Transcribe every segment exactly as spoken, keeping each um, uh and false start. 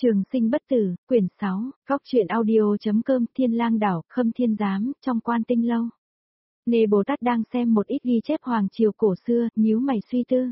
Trường sinh bất tử, quyển sáu, Cóc truyện audio.com Thiên Lang đảo, Khâm Thiên giám, trong Quan Tinh lâu. Nê Bồ Tát đang xem một ít ghi chép hoàng triều cổ xưa, nhíu mày suy tư.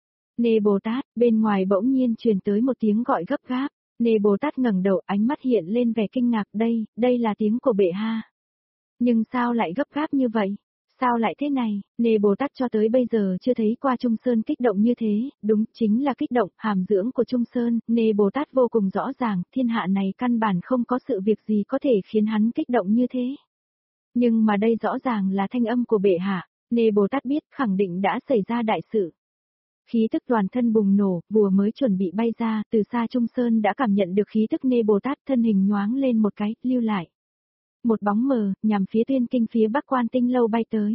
Nê Bồ Tát, bên ngoài bỗng nhiên truyền tới một tiếng gọi gấp gáp. Nê Bồ Tát ngẩng đầu, ánh mắt hiện lên vẻ kinh ngạc, đây, đây là tiếng của bệ hạ. Nhưng sao lại gấp gáp như vậy? Sao lại thế này? Nê Bồ Tát cho tới bây giờ chưa thấy qua Trung Sơn kích động như thế, đúng chính là kích động, hàm dưỡng của Trung Sơn, Nê Bồ Tát vô cùng rõ ràng, thiên hạ này căn bản không có sự việc gì có thể khiến hắn kích động như thế. Nhưng mà đây rõ ràng là thanh âm của bệ hạ, Nê Bồ Tát biết khẳng định đã xảy ra đại sự. Khí tức toàn thân bùng nổ, vừa mới chuẩn bị bay ra, từ xa Trung Sơn đã cảm nhận được khí tức Nê Bồ Tát, thân hình nhoáng lên một cái, lưu lại. Một bóng mờ, nhằm phía Tuyên Kinh phía Bắc Quan Tinh lâu bay tới.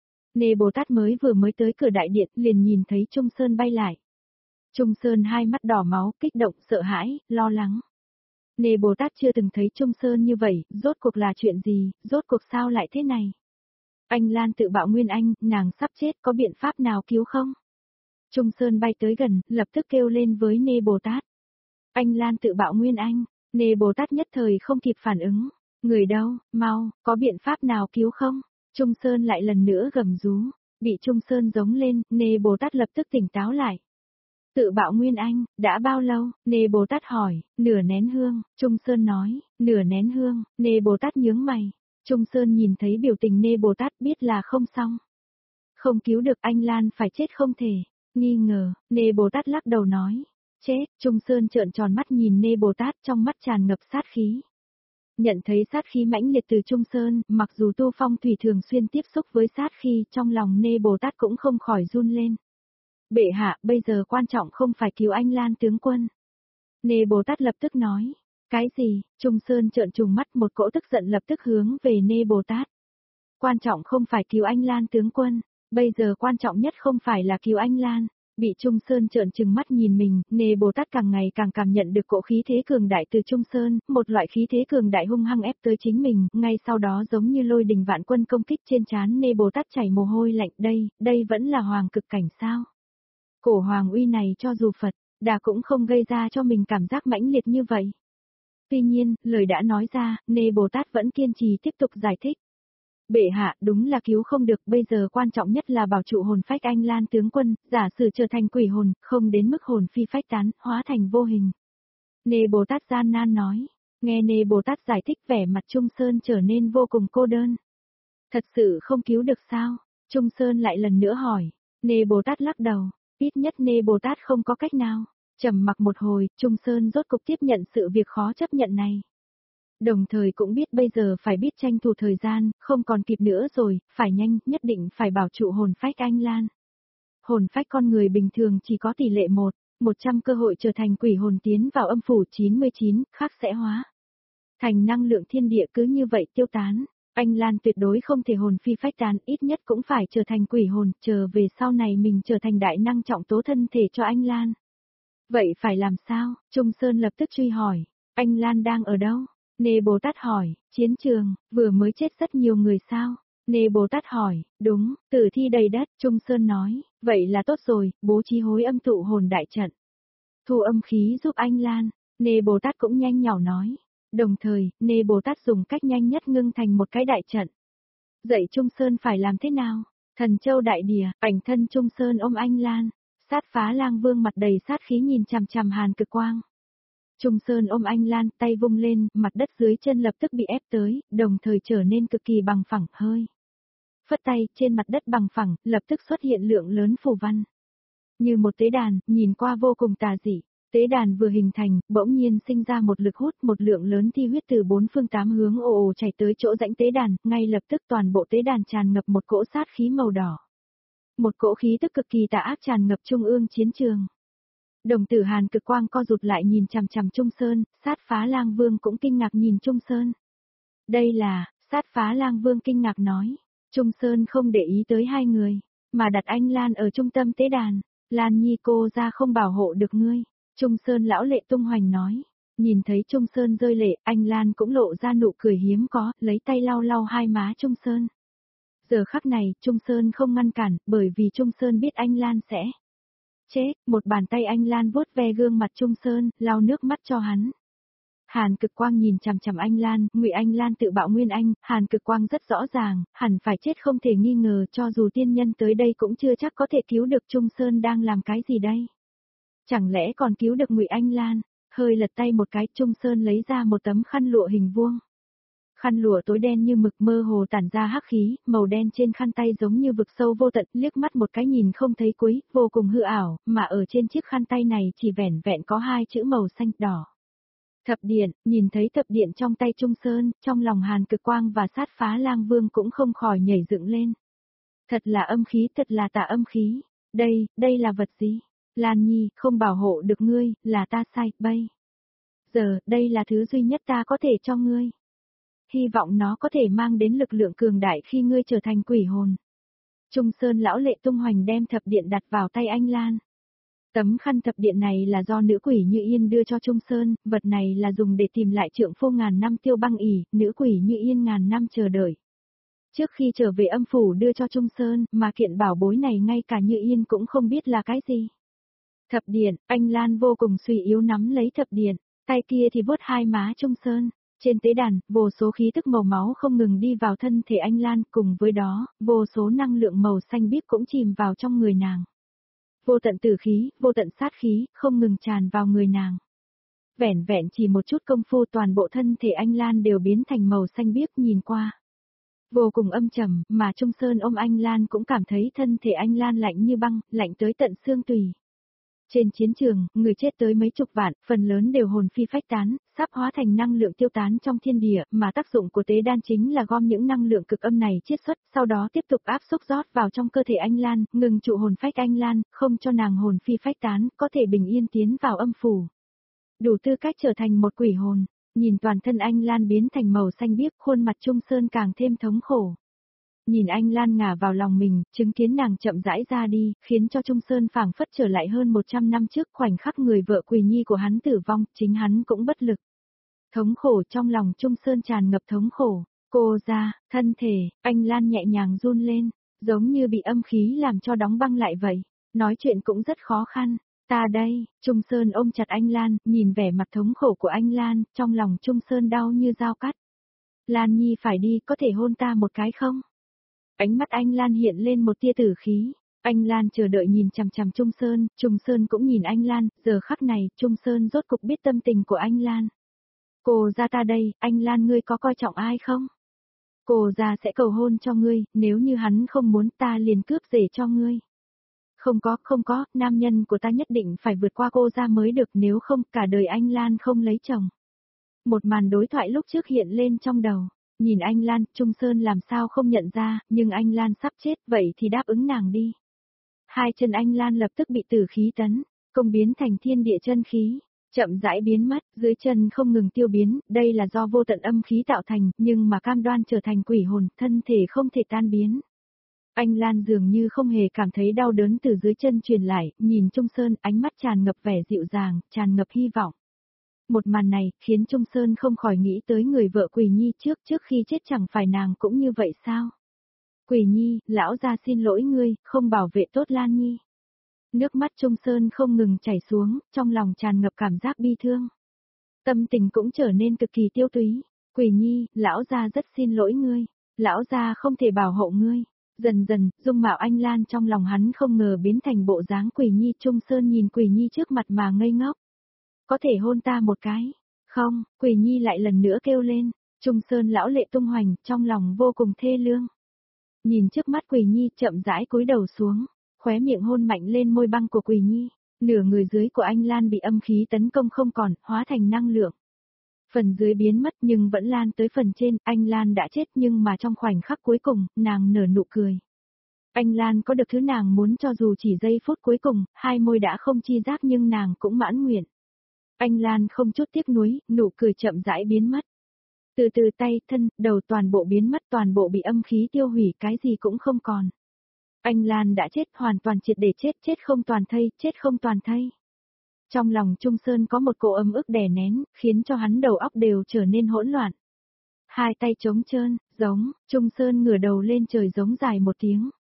Nê Bồ Tát mới vừa mới tới cửa đại điện, liền nhìn thấy Trung Sơn bay lại. Trung Sơn hai mắt đỏ máu, kích động, sợ hãi, lo lắng. Nê Bồ Tát chưa từng thấy Trung Sơn như vậy, rốt cuộc là chuyện gì, rốt cuộc sao lại thế này? Anh Lan tự bạo Nguyên Anh, nàng sắp chết, có biện pháp nào cứu không? Trung Sơn bay tới gần, lập tức kêu lên với Nê Bồ Tát. Anh Lan tự bạo Nguyên Anh, Nê Bồ Tát nhất thời không kịp phản ứng. Người đâu, mau, có biện pháp nào cứu không? Trung Sơn lại lần nữa gầm rú, bị Trung Sơn giống lên, Nê Bồ Tát lập tức tỉnh táo lại. Tự bạo Nguyên Anh, đã bao lâu? Nê Bồ Tát hỏi, nửa nén hương, Trung Sơn nói, nửa nén hương, Nê Bồ Tát nhướng mày. Trung Sơn nhìn thấy biểu tình Nê Bồ Tát biết là không xong. Không cứu được anh Lan phải chết không thể, nghi ngờ, Nê Bồ Tát lắc đầu nói, chết, Trung Sơn trợn tròn mắt nhìn Nê Bồ Tát trong mắt tràn ngập sát khí. Nhận thấy sát khí mãnh liệt từ Trung Sơn, mặc dù Tu Phong Thủy thường xuyên tiếp xúc với sát khí, trong lòng Nê Bồ Tát cũng không khỏi run lên. Bệ hạ, bây giờ quan trọng không phải cứu anh Lan tướng quân. Nê Bồ Tát lập tức nói, cái gì? Trung Sơn trợn trùng mắt, một cỗ tức giận lập tức hướng về Nê Bồ Tát. Quan trọng không phải cứu anh Lan tướng quân, bây giờ quan trọng nhất không phải là cứu anh Lan. Bị Trung Sơn trợn trừng mắt nhìn mình, Nê Bồ Tát càng ngày càng cảm nhận được cỗ khí thế cường đại từ Trung Sơn, một loại khí thế cường đại hung hăng ép tới chính mình, ngay sau đó giống như lôi đình vạn quân công kích trên trán Nê Bồ Tát chảy mồ hôi lạnh, đây, đây vẫn là hoàng cực cảnh sao? Cổ hoàng uy này cho dù Phật, Đà cũng không gây ra cho mình cảm giác mãnh liệt như vậy. Tuy nhiên, lời đã nói ra, Nê Bồ Tát vẫn kiên trì tiếp tục giải thích. Bệ hạ, đúng là cứu không được, bây giờ quan trọng nhất là bảo trụ hồn phách anh Lan tướng quân, giả sử trở thành quỷ hồn, không đến mức hồn phi phách tán, hóa thành vô hình. Nê Bồ Tát gian nan nói, nghe Nê Bồ Tát giải thích vẻ mặt Trung Sơn trở nên vô cùng cô đơn. Thật sự không cứu được sao? Trung Sơn lại lần nữa hỏi, Nê Bồ Tát lắc đầu, ít nhất Nê Bồ Tát không có cách nào. Trầm mặc một hồi, Trung Sơn rốt cục tiếp nhận sự việc khó chấp nhận này. Đồng thời cũng biết bây giờ phải biết tranh thủ thời gian, không còn kịp nữa rồi, phải nhanh, nhất định phải bảo trụ hồn phách anh Lan. Hồn phách con người bình thường chỉ có tỷ lệ một, một trăm cơ hội trở thành quỷ hồn tiến vào âm phủ chín mươi chín, khác sẽ hóa. Thành năng lượng thiên địa cứ như vậy tiêu tán, anh Lan tuyệt đối không thể hồn phi phách tán, ít nhất cũng phải trở thành quỷ hồn, chờ về sau này mình trở thành đại năng trọng tố thân thể cho anh Lan. Vậy phải làm sao? Trung Sơn lập tức truy hỏi, anh Lan đang ở đâu? Nê Bồ Tát hỏi, chiến trường, vừa mới chết rất nhiều người sao? Nê Bồ Tát hỏi, đúng, tử thi đầy đất, Trung Sơn nói, vậy là tốt rồi, bố trí hối âm tụ hồn đại trận. Thu âm khí giúp anh Lan, Nê Bồ Tát cũng nhanh nhỏ nói. Đồng thời, Nê Bồ Tát dùng cách nhanh nhất ngưng thành một cái đại trận. Dạy Trung Sơn phải làm thế nào? Thần Châu đại địa, ảnh thân Trung Sơn ôm anh Lan, Sát Phá Lang Vương mặt đầy sát khí nhìn chằm chằm Hàn Cực Quang. Trung Sơn ôm anh Lan, tay vung lên, mặt đất dưới chân lập tức bị ép tới, đồng thời trở nên cực kỳ bằng phẳng, hơi. Phất tay, trên mặt đất bằng phẳng, lập tức xuất hiện lượng lớn phù văn. Như một tế đàn, nhìn qua vô cùng tà dị. Tế đàn vừa hình thành, bỗng nhiên sinh ra một lực hút, một lượng lớn thi huyết từ bốn phương tám hướng ồ ồ chảy tới chỗ rãnh tế đàn, ngay lập tức toàn bộ tế đàn tràn ngập một cỗ sát khí màu đỏ. Một cỗ khí tức cực kỳ tà ác tràn ngập trung ương chiến trường. Đồng tử Hàn Cực Quang co rụt lại nhìn chằm chằm Trung Sơn, Sát Phá Lang Vương cũng kinh ngạc nhìn Trung Sơn. Đây là, Sát Phá Lang Vương kinh ngạc nói. Trung Sơn không để ý tới hai người, mà đặt anh Lan ở trung tâm tế đàn. Lan Nhi cô ra không bảo hộ được ngươi. Trung Sơn lão lệ tung hoành nói. Nhìn thấy Trung Sơn rơi lệ, anh Lan cũng lộ ra nụ cười hiếm có, lấy tay lau lau hai má Trung Sơn. Giờ khắc này, Trung Sơn không ngăn cản, bởi vì Trung Sơn biết anh Lan sẽ Chết, một bàn tay anh Lan vuốt ve gương mặt Trung Sơn, lau nước mắt cho hắn. Hàn Cực Quang nhìn chằm chằm anh Lan, Ngụy Anh Lan tự bạo nguyên anh, Hàn Cực Quang rất rõ ràng, hẳn phải chết không thể nghi ngờ, cho dù tiên nhân tới đây cũng chưa chắc có thể cứu được. Trung Sơn đang làm cái gì đây? Chẳng lẽ còn cứu được Ngụy Anh Lan? Hơi lật tay một cái, Trung Sơn lấy ra một tấm khăn lụa hình vuông. Khăn lụa tối đen như mực, mơ hồ tản ra hắc khí, màu đen trên khăn tay giống như vực sâu vô tận, liếc mắt một cái nhìn không thấy cuối, vô cùng hư ảo, mà ở trên chiếc khăn tay này chỉ vẻn vẹn có hai chữ màu xanh đỏ. Thập điện, nhìn thấy thập điện trong tay Trung Sơn, trong lòng Hàn Cực Quang và Sát Phá Lang Vương cũng không khỏi nhảy dựng lên. Thật là âm khí, thật là tà âm khí. Đây, đây là vật gì? Lan Nhi, không bảo hộ được ngươi, là ta sai, bây giờ, đây là thứ duy nhất ta có thể cho ngươi. Hy vọng nó có thể mang đến lực lượng cường đại khi ngươi trở thành quỷ hồn. Trung Sơn lão lệ tung hoành đem thập điện đặt vào tay anh Lan. Tấm khăn thập điện này là do nữ quỷ Như Yên đưa cho Trung Sơn, vật này là dùng để tìm lại trượng phu ngàn năm Tiêu Băng ỉ, nữ quỷ Như Yên ngàn năm chờ đợi. Trước khi trở về âm phủ đưa cho Trung Sơn, mà kiện bảo bối này ngay cả Như Yên cũng không biết là cái gì. Thập điện, anh Lan vô cùng suy yếu nắm lấy thập điện, tay kia thì vuốt hai má Trung Sơn. Trên tế đàn, vô số khí tức màu máu không ngừng đi vào thân thể anh Lan, cùng với đó, vô số năng lượng màu xanh biếc cũng chìm vào trong người nàng. Vô tận tử khí, vô tận sát khí, không ngừng tràn vào người nàng. Vẻn vẹn chỉ một chút công phu toàn bộ thân thể anh Lan đều biến thành màu xanh biếc nhìn qua. Vô cùng âm trầm, mà Trung Sơn ôm anh Lan cũng cảm thấy thân thể anh Lan lạnh như băng, lạnh tới tận xương tủy. Trên chiến trường, người chết tới mấy chục vạn, phần lớn đều hồn phi phách tán, sắp hóa thành năng lượng tiêu tán trong thiên địa, mà tác dụng của tế đan chính là gom những năng lượng cực âm này chiết xuất, sau đó tiếp tục áp xúc rót vào trong cơ thể anh Lan, ngừng trụ hồn phách anh Lan, không cho nàng hồn phi phách tán, có thể bình yên tiến vào âm phủ. Đủ tư cách trở thành một quỷ hồn, nhìn toàn thân anh Lan biến thành màu xanh biếc, khuôn mặt Trung Sơn càng thêm thống khổ. Nhìn anh Lan ngả vào lòng mình, chứng kiến nàng chậm rãi ra đi, khiến cho Trung Sơn phảng phất trở lại hơn một trăm năm trước, khoảnh khắc người vợ Quỳ Nhi của hắn tử vong, chính hắn cũng bất lực. Thống khổ trong lòng Trung Sơn tràn ngập thống khổ, cô ra, thân thể, anh Lan nhẹ nhàng run lên, giống như bị âm khí làm cho đóng băng lại vậy, nói chuyện cũng rất khó khăn. Ta đây, Trung Sơn ôm chặt anh Lan, nhìn vẻ mặt thống khổ của anh Lan, trong lòng Trung Sơn đau như dao cắt. Lan Nhi phải đi, có thể hôn ta một cái không? Ánh mắt anh Lan hiện lên một tia tử khí, anh Lan chờ đợi nhìn chằm chằm Trung Sơn, Trung Sơn cũng nhìn anh Lan, giờ khắc này, Trung Sơn rốt cục biết tâm tình của anh Lan. Cô ra ta đây, anh Lan ngươi có coi trọng ai không? Cô ra sẽ cầu hôn cho ngươi, nếu như hắn không muốn ta liền cướp rể cho ngươi. Không có, không có, nam nhân của ta nhất định phải vượt qua cô ra mới được, nếu không cả đời anh Lan không lấy chồng. Một màn đối thoại lúc trước hiện lên trong đầu. Nhìn anh Lan, Trung Sơn làm sao không nhận ra, nhưng anh Lan sắp chết, vậy thì đáp ứng nàng đi. Hai chân anh Lan lập tức bị tử khí tấn, công biến thành thiên địa chân khí, chậm rãi biến mất, dưới chân không ngừng tiêu biến, đây là do vô tận âm khí tạo thành, nhưng mà cam đoan trở thành quỷ hồn, thân thể không thể tan biến. Anh Lan dường như không hề cảm thấy đau đớn từ dưới chân truyền lại, nhìn Trung Sơn, ánh mắt tràn ngập vẻ dịu dàng, tràn ngập hy vọng. Một màn này, khiến Trung Sơn không khỏi nghĩ tới người vợ Quỳ Nhi trước, trước khi chết chẳng phải nàng cũng như vậy sao? Quỳ Nhi, lão gia xin lỗi ngươi, không bảo vệ tốt Lan Nhi. Nước mắt Trung Sơn không ngừng chảy xuống, trong lòng tràn ngập cảm giác bi thương. Tâm tình cũng trở nên cực kỳ tiêu túy. Quỳ Nhi, lão gia rất xin lỗi ngươi, lão gia không thể bảo hộ ngươi. Dần dần, dung mạo anh Lan trong lòng hắn không ngờ biến thành bộ dáng Quỳ Nhi. Trung Sơn nhìn Quỳ Nhi trước mặt mà ngây ngốc. Có thể hôn ta một cái? Không, Quỳ Nhi lại lần nữa kêu lên. Trung Sơn lão lệ tung hoành, trong lòng vô cùng thê lương. Nhìn trước mắt Quỳ Nhi chậm rãi cúi đầu xuống, khóe miệng hôn mạnh lên môi băng của Quỳ Nhi. Nửa người dưới của anh Lan bị âm khí tấn công không còn, hóa thành năng lượng. Phần dưới biến mất nhưng vẫn lan tới phần trên, anh Lan đã chết nhưng mà trong khoảnh khắc cuối cùng, nàng nở nụ cười. Anh Lan có được thứ nàng muốn cho dù chỉ giây phút cuối cùng, hai môi đã không chi giác nhưng nàng cũng mãn nguyện. Anh Lan không chút tiếc nuối, nụ cười chậm rãi biến mất. Từ từ tay, thân, đầu toàn bộ biến mất, toàn bộ bị âm khí tiêu hủy, cái gì cũng không còn. Anh Lan đã chết, hoàn toàn triệt để chết, chết không toàn thây, chết không toàn thây. Trong lòng Trung Sơn có một cỗ ấm ức đè nén, khiến cho hắn đầu óc đều trở nên hỗn loạn. Hai tay trống trơn, giống, Trung Sơn ngửa đầu lên trời giống dài một tiếng.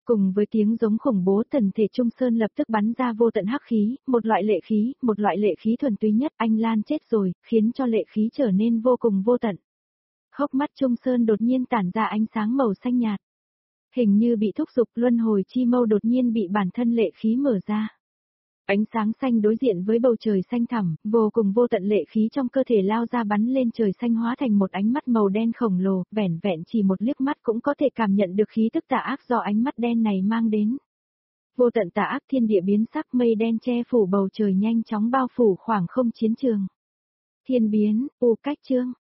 Cùng với tiếng giống khủng bố, thần thể Trung Sơn lập tức bắn ra vô tận hắc khí, một loại lệ khí, một loại lệ khí thuần túy nhất, anh Lan chết rồi, khiến cho lệ khí trở nên vô cùng vô tận. Hốc mắt Trung Sơn đột nhiên tản ra ánh sáng màu xanh nhạt. Hình như bị thúc giục, luân hồi chi mâu đột nhiên bị bản thân lệ khí mở ra. Ánh sáng xanh đối diện với bầu trời xanh thẳm, vô cùng vô tận lệ khí trong cơ thể lao ra bắn lên trời xanh hóa thành một ánh mắt màu đen khổng lồ, vẻn vẹn chỉ một liếc mắt cũng có thể cảm nhận được khí tức tà ác do ánh mắt đen này mang đến. Vô tận tà ác, thiên địa biến sắc, mây đen che phủ bầu trời nhanh chóng bao phủ khoảng không chiến trường. Thiên biến, u cách chương.